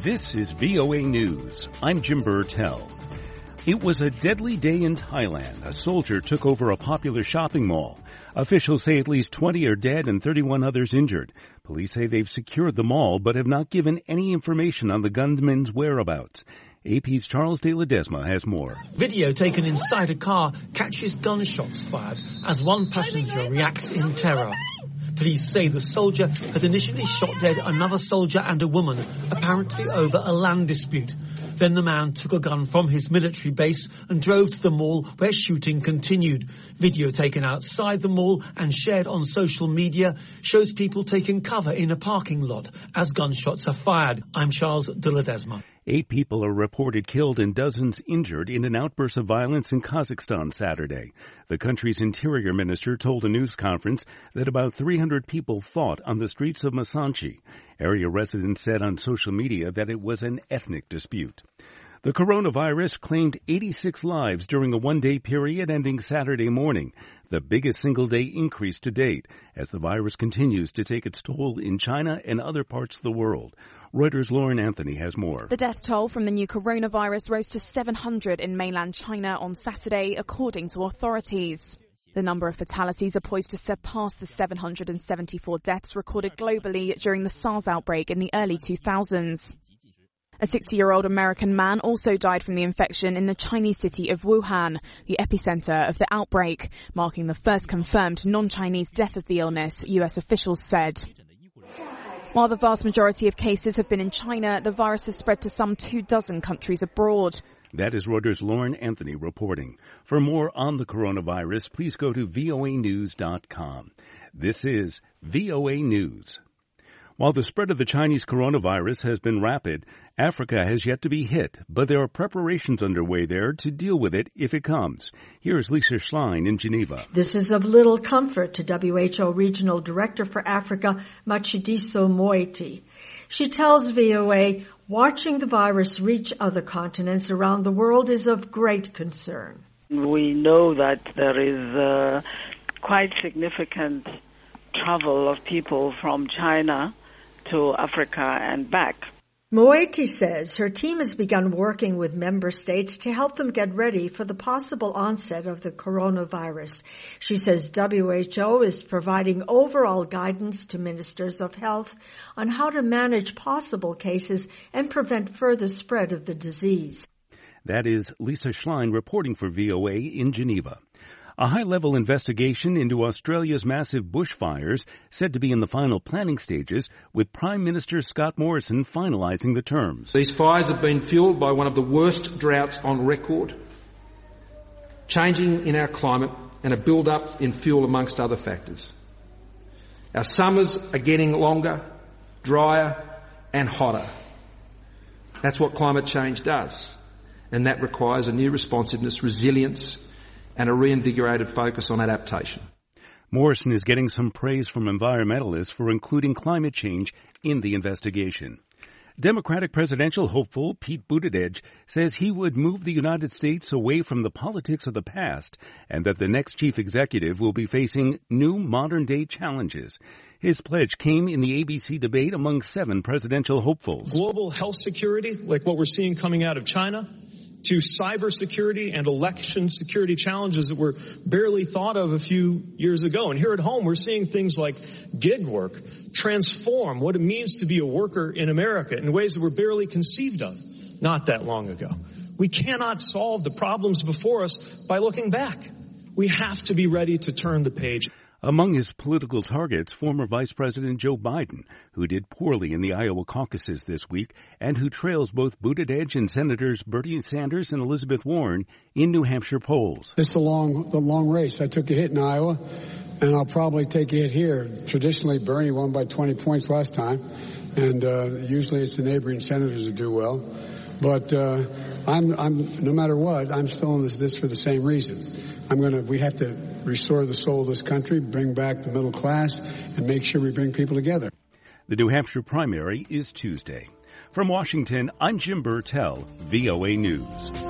This is VOA News. I'm Jim Burtell. It was a deadly day in Thailand. A soldier took over a popular shopping mall. Officials say at least 20 are dead and 31 others injured. Police say they've secured the mall but have not given any information on the gunman's whereabouts. AP's Charles de Ledesma has more. Video taken inside a car catches gunshots fired as one passenger reacts in terror. Police say the soldier had initially shot dead another soldier and a woman, apparently over a land dispute. Then the man took a gun from his military base and drove to the mall where shooting continued. Video taken outside the mall and shared on social media shows people taking cover in a parking lot as gunshots are fired. I'm Charles de Ledesma. 8 people are reported killed and dozens injured in an outburst of violence in Kazakhstan Saturday. The country's interior minister told a news conference that about 300 people fought on the streets of Masanchi. Area residents said on social media that it was an ethnic dispute. The coronavirus claimed 86 lives during a one-day period ending Saturday morning, the biggest single-day increase to date, as the virus continues to take its toll in China and other parts of the world. Reuters' Lauren Anthony has more. The death toll from the new coronavirus rose to 700 in mainland China on Saturday, according to authorities. The number of fatalities are poised to surpass the 774 deaths recorded globally during the SARS outbreak in the early 2000s. A 60-year-old American man also died from the infection in the Chinese city of Wuhan, the epicenter of the outbreak, marking the first confirmed non-Chinese death of the illness, U.S. officials said. While the vast majority of cases have been in China, the virus has spread to some 24 countries abroad. That is Reuters' Lauren Anthony reporting. For more on the coronavirus, please go to voanews.com. This is VOA News. While the spread of the Chinese coronavirus has been rapid, Africa has yet to be hit, but there are preparations underway there to deal with it if it comes. Here's Lisa Schlein in Geneva. This is of little comfort to WHO Regional Director for Africa, Matshidiso Moeti. She tells VOA, watching the virus reach other continents around the world is of great concern. We know that there is quite significant travel of people from China to Africa and back. Moeti says her team has begun working with member states to help them get ready for the possible onset of the coronavirus. She says WHO is providing overall guidance to ministers of health on how to manage possible cases and prevent further spread of the disease. That is Lisa Schlein reporting for VOA in Geneva. A high-level investigation into Australia's massive bushfires said to be in the final planning stages, with Prime Minister Scott Morrison finalising the terms. These fires have been fuelled by one of the worst droughts on record, changing in our climate and a build-up in fuel amongst other factors. Our summers are getting longer, drier and hotter. That's what climate change does, and that requires a new responsiveness, resilience and a reinvigorated focus on adaptation. Morrison is getting some praise from environmentalists for including climate change in the investigation. Democratic presidential hopeful Pete Buttigieg says he would move the United States away from the politics of the past and that the next chief executive will be facing new modern-day challenges. His pledge came in the ABC debate among 7 presidential hopefuls. Global health security, like what we're seeing coming out of China, to cybersecurity and election security challenges that were barely thought of a few years ago. And here at home, we're seeing things like gig work transform what it means to be a worker in America in ways that were barely conceived of not that long ago. We cannot solve the problems before us by looking back. We have to be ready to turn the page. Among his political targets, former Vice President Joe Biden, who did poorly in the Iowa caucuses this week and who trails both Buttigieg and Senators Bernie Sanders and Elizabeth Warren in New Hampshire polls. It's the long race. I took a hit in Iowa, and I'll probably take a hit here. Traditionally, Bernie won by 20 points last time, and usually it's the neighboring senators that do well. But I'm no matter what, I'm still in this for the same reason. We have to restore the soul of this country, bring back the middle class, and make sure we bring people together. The New Hampshire primary is Tuesday. From Washington, I'm Jim Burtell, VOA News.